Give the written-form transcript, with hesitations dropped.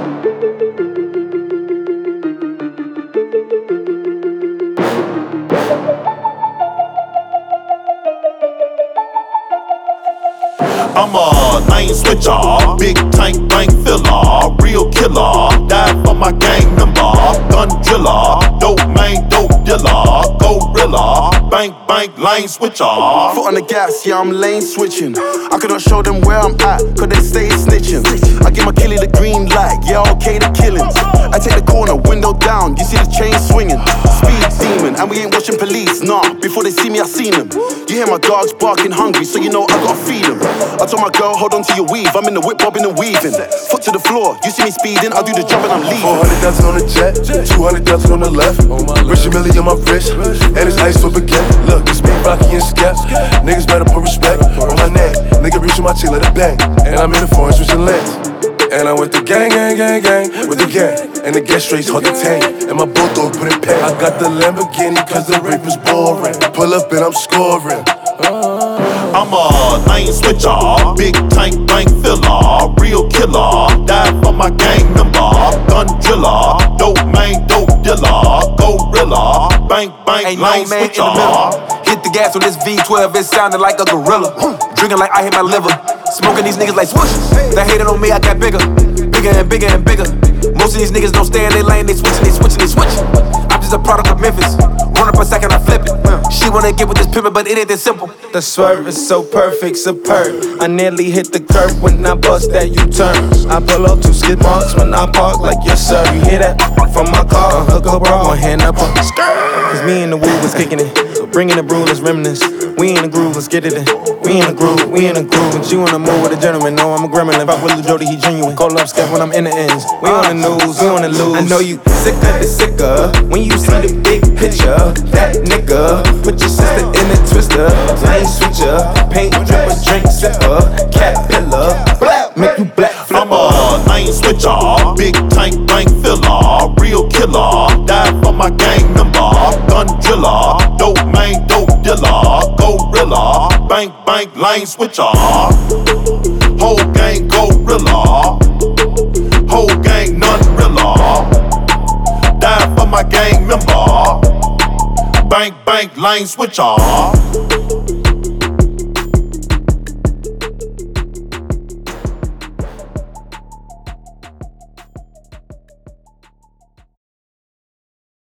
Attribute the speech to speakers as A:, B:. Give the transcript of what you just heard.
A: I'm a lane switcher, big tank bank filler, real killer, die for my gang member, gun driller, dope main, dope dealer, gorilla, bank lane switcher.
B: Foot on the gas, yeah, I'm lane switching. I cannot show them where I'm at, cause they stay snitching. I give my killie the green light, yeah, okay, the killings. I take the corner, window down, you see the chain swinging. Speed demon, and we ain't watching police, nah. Before they see me, I seen them. You hear my dogs barking hungry, so you know I gotta feed them. I told my girl, hold on to your weave, I'm in the whip bobbing and weaving. Foot to the floor, you see me speeding, I do the jump and I'm leaving.
C: 400,000 on the jet, 200,000 on the left. Rich Millie on my wrist, and it's ice for baguette. Look, it's me, Rocky and Skep. Niggas better put respect on my neck. Nigga reaching my chill, let it bang. And I'm in the foreign switching lanes. And I'm with the gang, with the gang. And the gas straight's hard to tame. And my bulldog put in pain. I got the Lamborghini cause the rape is boring. Pull up and I'm scoring.
A: I'm a lane switcher, big tank bank filler, real killer, die for my gang member, gun driller, dope main, dope dealer, gorilla, bank
D: Ain't
A: lane
D: no man
A: switcher.
D: in the middle. Hit the gas on this V12, it sounded like a gorilla. Drinking like I hit my liver. Smoking these niggas like swoosh. They hated on me, I got bigger. Bigger and bigger and bigger. Most of these niggas don't stay in their lane, they switching. I'm just a product of Memphis. Run up a second, I flip it. She wanna get with this pimpin', but it ain't that simple.
E: The swerve is so perfect, superb. I nearly hit the curb when I bust that U-turn. I pull up 2 skid marks when I park like yes sir. You hear that? From my car, hook up bra, one hand up. Cause me and the woo was kicking it. So bringing the brew, let's reminisce. We in the groove, let's get it in. We in the groove. But you in the mood with a gentleman. No, I'm a gremlin. If I with Lil Jody, he genuine. Call up Skep when I'm in the ends. We on the news, we on the lose. I know you sicker when you see the big picture. That nigga, put your sister in a twister. Lane switcher, paint dripper, drink sipper, cat pillar, make you black.
A: I'm a lane switcher, big tank bank filler, real killer, die for my gang member, gun driller, dope main, dope dealer, gorilla, bank lane switcher. Whole gang gorilla, whole gang none realer, die for my gang member, bank lane switcher.